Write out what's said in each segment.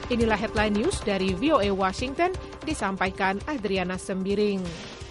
Inilah headline news dari VOA Washington, disampaikan Adriana Sembiring.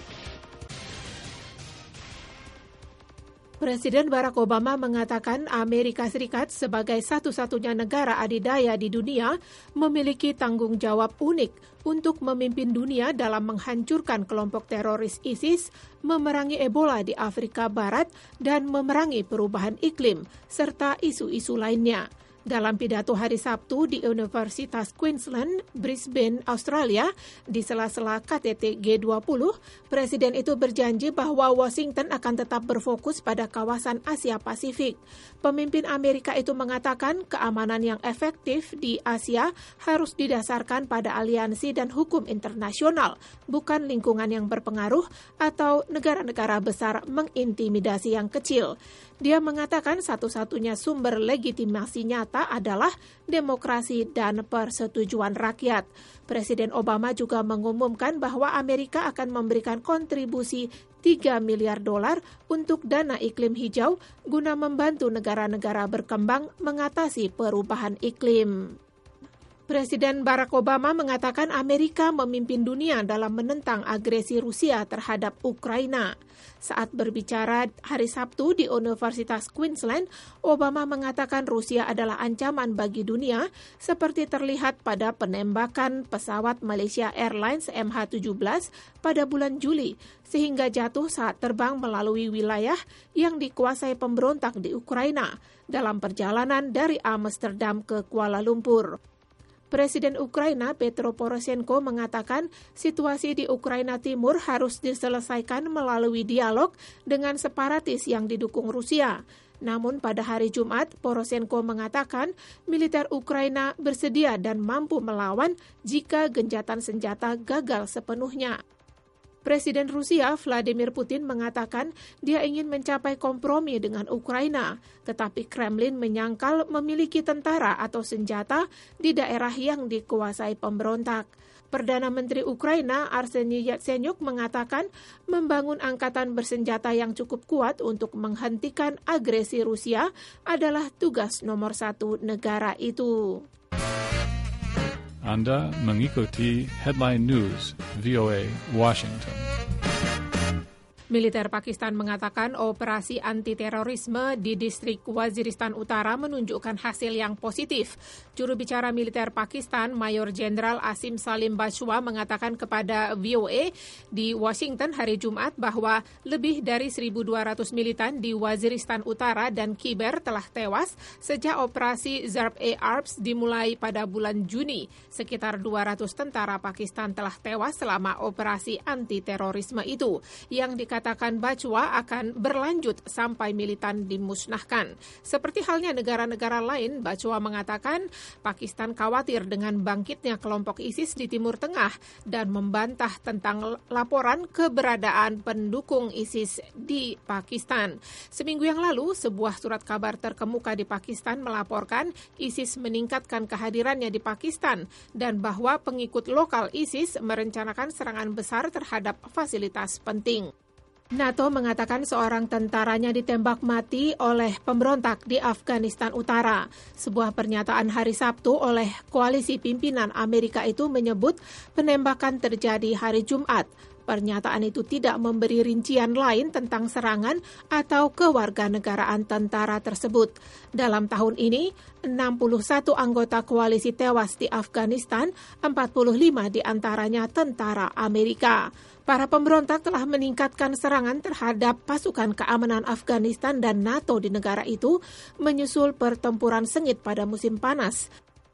Presiden Barack Obama mengatakan Amerika Serikat sebagai satu-satunya negara adidaya di dunia memiliki tanggung jawab unik untuk memimpin dunia dalam menghancurkan kelompok teroris ISIS, memerangi Ebola di Afrika Barat, dan memerangi perubahan iklim, serta isu-isu lainnya. Dalam pidato hari Sabtu di Universitas Queensland, Brisbane, Australia, di sela-sela KTT G20, Presiden itu berjanji bahwa Washington akan tetap berfokus pada kawasan Asia Pasifik. Pemimpin Amerika itu mengatakan keamanan yang efektif di Asia harus didasarkan pada aliansi dan hukum internasional, bukan lingkungan yang berpengaruh atau negara-negara besar mengintimidasi yang kecil. Dia mengatakan satu-satunya sumber legitimasi nyata adalah demokrasi dan persetujuan rakyat. Presiden Obama juga mengumumkan bahwa Amerika akan memberikan kontribusi $3 miliar untuk dana iklim hijau guna membantu negara-negara berkembang mengatasi perubahan iklim. Presiden Barack Obama mengatakan Amerika memimpin dunia dalam menentang agresi Rusia terhadap Ukraina. Saat berbicara hari Sabtu di Universitas Queensland, Obama mengatakan Rusia adalah ancaman bagi dunia seperti terlihat pada penembakan pesawat Malaysia Airlines MH17 pada bulan Juli, sehingga jatuh saat terbang melalui wilayah yang dikuasai pemberontak di Ukraina dalam perjalanan dari Amsterdam ke Kuala Lumpur. Presiden Ukraina Petro Poroshenko mengatakan situasi di Ukraina Timur harus diselesaikan melalui dialog dengan separatis yang didukung Rusia. Namun pada hari Jumat, Poroshenko mengatakan militer Ukraina bersedia dan mampu melawan jika gencatan senjata gagal sepenuhnya. Presiden Rusia Vladimir Putin mengatakan dia ingin mencapai kompromi dengan Ukraina, tetapi Kremlin menyangkal memiliki tentara atau senjata di daerah yang dikuasai pemberontak. Perdana Menteri Ukraina Arseniy Yatsenyuk mengatakan membangun angkatan bersenjata yang cukup kuat untuk menghentikan agresi Rusia adalah tugas nomor 1 negara itu. Anda mengikuti Headline News VOA Washington. Militer Pakistan mengatakan operasi anti-terorisme di distrik Waziristan Utara menunjukkan hasil yang positif. Juru bicara militer Pakistan, Mayor Jenderal Asim Salim Bajwa mengatakan kepada VOA di Washington hari Jumat bahwa lebih dari 1.200 militan di Waziristan Utara dan Khyber telah tewas sejak operasi Zarb-e-Arb dimulai pada bulan Juni. Sekitar 200 tentara Pakistan telah tewas selama operasi anti-terorisme itu, yang dikatakan Bajwa akan berlanjut sampai militan dimusnahkan. Seperti halnya negara-negara lain, Bajwa mengatakan Pakistan khawatir dengan bangkitnya kelompok ISIS di Timur Tengah dan membantah tentang laporan keberadaan pendukung ISIS di Pakistan. Seminggu yang lalu, sebuah surat kabar terkemuka di Pakistan melaporkan ISIS meningkatkan kehadirannya di Pakistan dan bahwa pengikut lokal ISIS merencanakan serangan besar terhadap fasilitas penting. NATO mengatakan seorang tentaranya ditembak mati oleh pemberontak di Afghanistan Utara. Sebuah pernyataan hari Sabtu oleh koalisi pimpinan Amerika itu menyebut penembakan terjadi hari Jumat. Pernyataan itu tidak memberi rincian lain tentang serangan atau kewarganegaraan tentara tersebut. Dalam tahun ini, 61 anggota koalisi tewas di Afghanistan, 45 diantaranya tentara Amerika. Para pemberontak telah meningkatkan serangan terhadap pasukan keamanan Afghanistan dan NATO di negara itu, menyusul pertempuran sengit pada musim panas.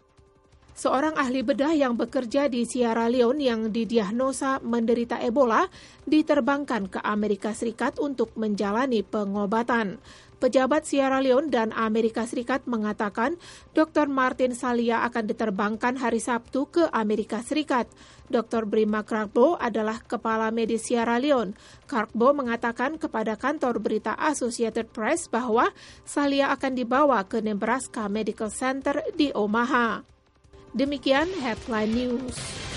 Seorang ahli bedah yang bekerja di Sierra Leone yang didiagnosa menderita Ebola diterbangkan ke Amerika Serikat untuk menjalani pengobatan. Pejabat Sierra Leone dan Amerika Serikat mengatakan Dr. Martin Salia akan diterbangkan hari Sabtu ke Amerika Serikat. Dr. Brima Karkbo adalah kepala medis Sierra Leone. Karkbo mengatakan kepada kantor berita Associated Press bahwa Salia akan dibawa ke Nebraska Medical Center di Omaha. Demikian Headline News.